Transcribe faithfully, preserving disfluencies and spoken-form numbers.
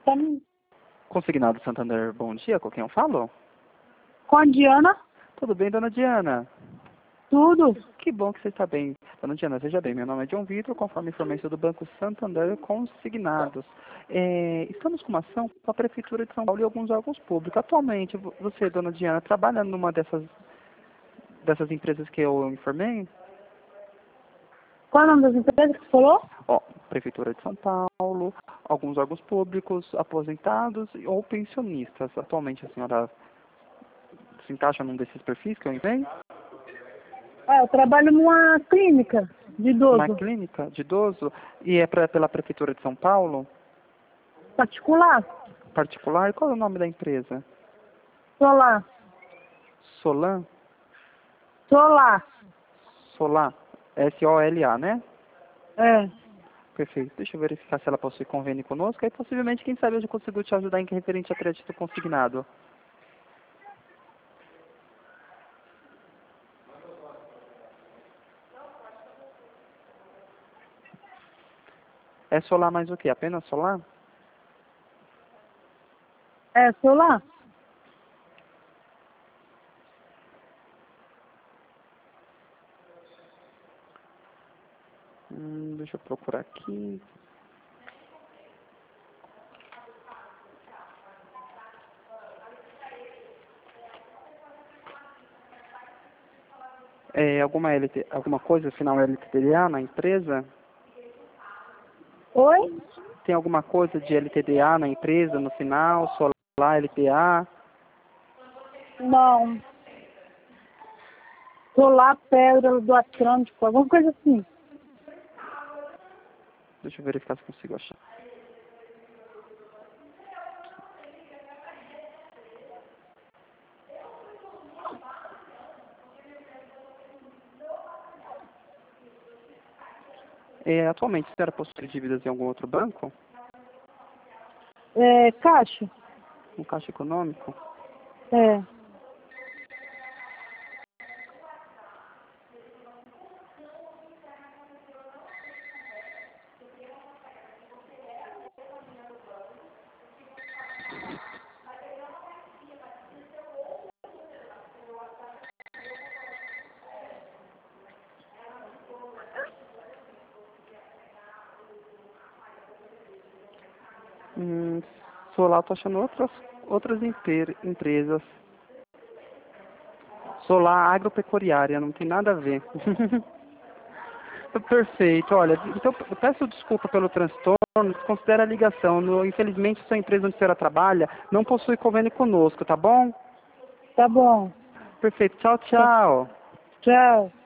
tá me... Consignado Santander, bom dia, com quem eu falo? Com a Diana? Tudo bem, dona Diana? Tudo. Que bom que você está bem. Dona Diana, veja bem, meu nome é John Vitor, conforme informação do Banco Santander Consignados. É, estamos com uma ação com a Prefeitura de São Paulo e alguns órgãos públicos. Atualmente, vo- você, dona Diana, trabalha numa dessas, dessas empresas que eu informei? Qual é o nome das empresas que você falou? Ó, Prefeitura de São Paulo, alguns órgãos públicos, aposentados ou pensionistas. Atualmente, a senhora se encaixa num desses perfis que eu enviei? Ah, eu trabalho numa clínica de Uma idoso. clínica de idoso e é pra, pela Prefeitura de São Paulo, Particular? particular. Qual é o nome da empresa? Solar. Solan? Solar. Solar. S O L A, né? É. Perfeito. Deixa eu verificar se ela possui convênio conosco. Aí possivelmente, quem sabe, eu já consigo te ajudar em que referente a crédito consignado. É solar mais o quê? Apenas solar? É, Solar. Hum, deixa eu procurar aqui. É, alguma, L T, alguma coisa final L T D A na empresa? Oi? Tem alguma coisa de L T D A na empresa no final? Solar, L T A? Não. Solar, Pedra do Atlântico, alguma coisa assim. Deixa eu verificar se consigo achar. É, atualmente, a senhora possui dívidas em algum outro banco? É, Caixa? No Caixa Econômico? É. Hum, Solar, estou achando outras, outras emper- empresas. Solar agropecuária, não tem nada a ver. Perfeito, olha, então eu peço desculpa pelo transtorno, considera a ligação. No, infelizmente, sua empresa onde a senhora trabalha não possui convênio conosco, tá bom? Tá bom. Perfeito, tchau, tchau. Tchau.